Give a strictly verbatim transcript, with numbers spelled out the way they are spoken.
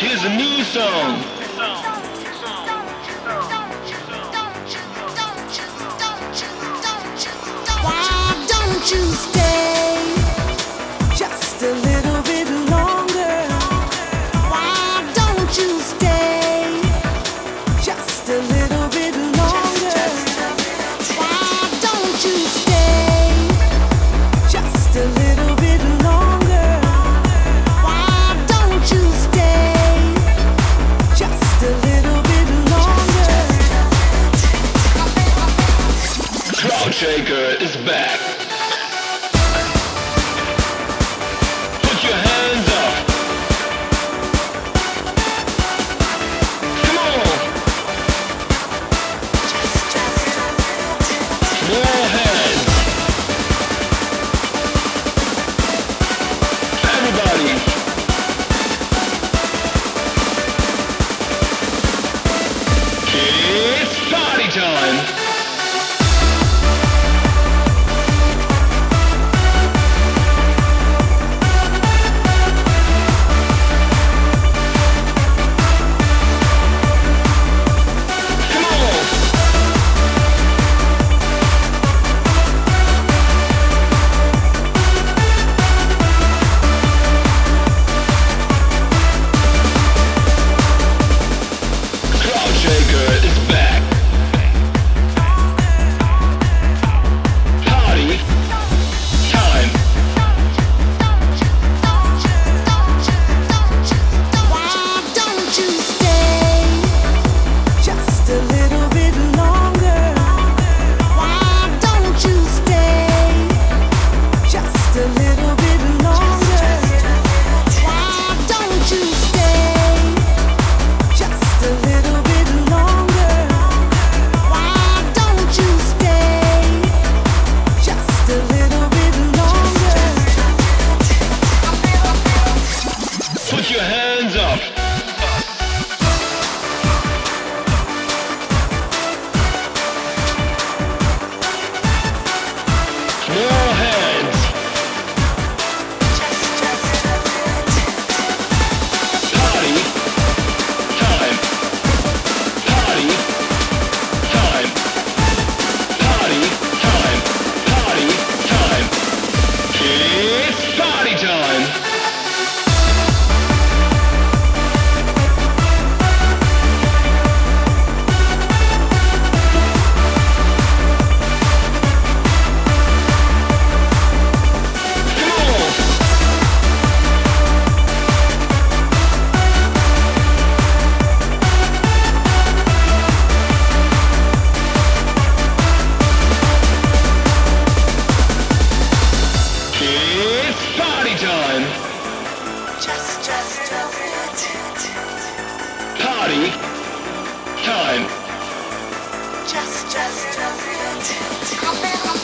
Here's a new song. Why don't you stay just a little bit longer? Why don't you stay just a little bit longer? Why don't you stay just a little bit longer? Why don't you stay just a little bit longer? Crowd Shaker is back. Put your hands up. Come on. More hands. Everybody. It's party time. Put your hands up. More hands. Party time. Party time. Party time. Party time. It's party time. It's party time. Just, just a bit. Party time. Just, just a bit.